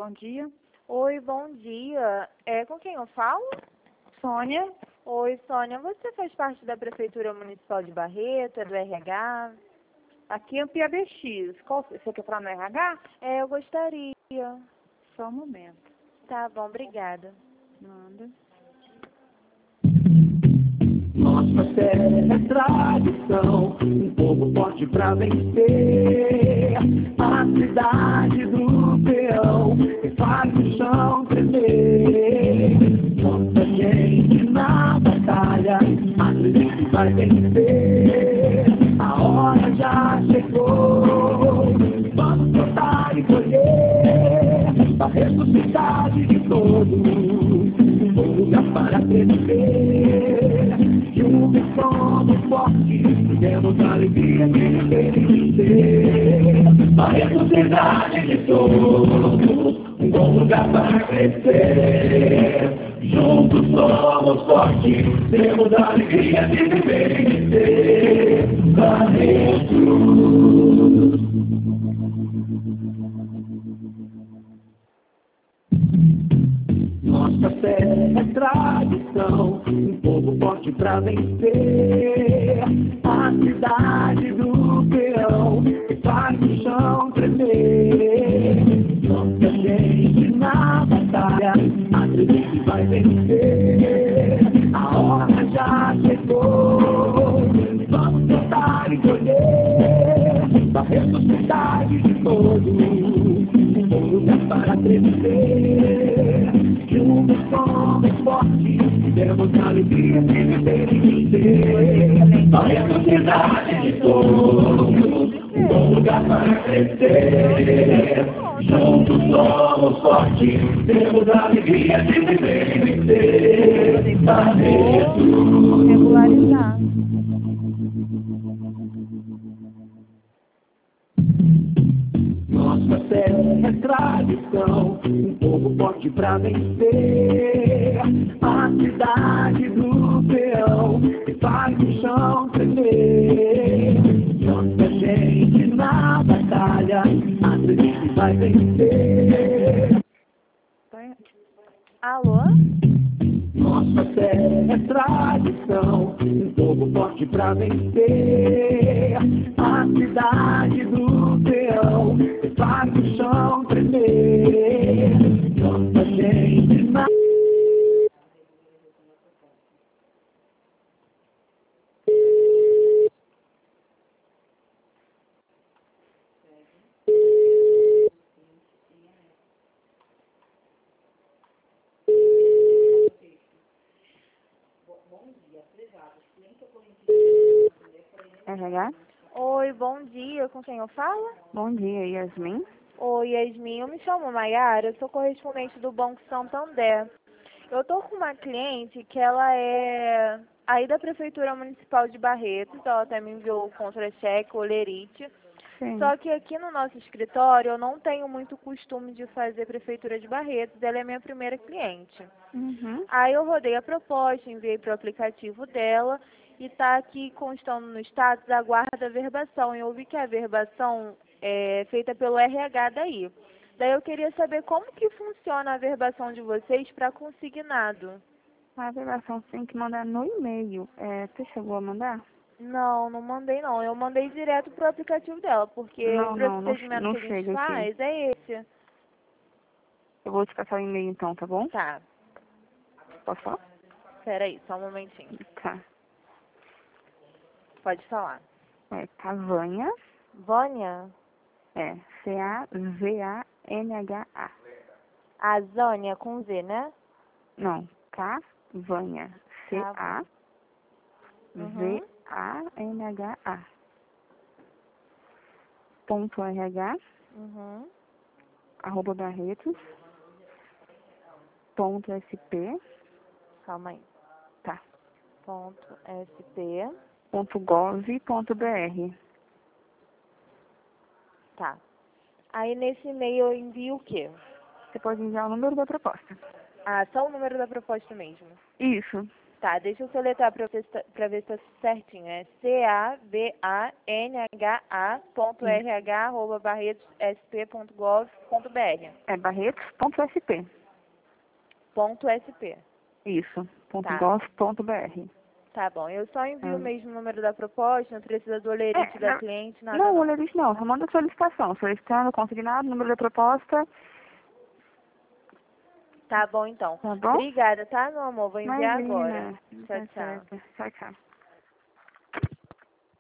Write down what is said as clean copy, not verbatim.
bom dia. Oi, bom dia. Com quem eu falo? Sônia, Oi, Sônia. Você faz parte da Prefeitura Municipal de Barreto, é do RH? aqui é o PABX. Você quer falar no RH? Eu gostaria. Só um momento. Tá bom, obrigada. Manda. Nossa terra é tradição, um povo forte pra vencer. A cidade do peão que faz o chão tremer. Nossa gente na batalha, a gente vai vencer. A hora já chegou, vamos plantar e colher. Barreto, cidade de todos, um lugar para crescer. Juntos somos fortes, temos a alegria de viver e vencer. Barreto, cidade de todos, um bom lugar para crescer. Juntos somos fortes, temos a alegria de viver e vencer. Barreto. Nossa fé é tradição, um povo forte pra vencer. A cidade do peão que faz o chão tremer. Nossa gente na batalha, acredita que vai vencer. A hora já chegou, vamos tentar e colher. Barreto, cidade de todos, um bom lugar para crescer. Juntos somos fortes, temos a alegria de viver e vencer. Barreto, cidade de todos, um bom lugar para crescer. Juntos somos fortes, temos a alegria de viver e vencer. Barreto. Regularizar. Nossa terra é tradição, um povo forte pra vencer. A cidade do peão que faz o chão tremer. Nossa gente na batalha, acredita que vai vencer. Alô? Nossa terra é tradição, um povo forte pra vencer. A cidade do peão que faz o chão tremer. Nossa gente na... RH? Oi, bom dia. Com quem eu falo? Bom dia, Yasmin. Oi, Yasmin. Eu me chamo Maiara, eu sou correspondente do Banco Santander. Eu tô com uma cliente que ela é aí da Prefeitura Municipal de Barretos, ela até me enviou o contra-cheque, o olerite. Sim. Só que aqui no nosso escritório eu não tenho muito costume de fazer Prefeitura de Barretos, ela é minha primeira cliente. Uhum. Aí eu rodei a proposta, enviei para o aplicativo dela e está aqui constando no status, aguarda a verbação. E eu vi que a verbação é feita pelo RH daí. Daí eu queria saber como que funciona a verbação de vocês para consignado. A avaliação você tem que mandar no e-mail. Você chegou a mandar? Não, não mandei não. Eu mandei direto pro aplicativo dela, porque o Não procedimento que a gente chega aqui. faz é esse. Eu vou te passar o e-mail então, tá bom? Tá, Posso falar? peraí, só um momentinho. Tá. Pode falar. É Cavanha, Vânia? Cavanh. A Zânia com Z, né? Não, Cavanha. Uhum. Cavanh. Ponto RH, Uhum. @barretos, ponto SP, Calma aí. tá, Ponto SP. ponto gov.br. Tá. Aí nesse e-mail eu envio o quê? Você pode enviar o número da proposta. Ah, só o número da proposta mesmo. Isso. Tá, deixa eu soletrar pra ver se tá certinho. É cavanh.rh@barretosSP.gov.br. É barretos.sp. .sp. Isso, Tá. .gov.br. Tá bom. Eu só envio mesmo o número da proposta, não precisa do olerite da cliente, nada Não, não. olha, eles não. Só manda solicitação. Solicitando, consignado, número da proposta. Tá bom, então. Tá bom? Obrigada, tá, meu amor? Vou enviar agora. Imagina. Tchau, tchau. Tchau, tchau.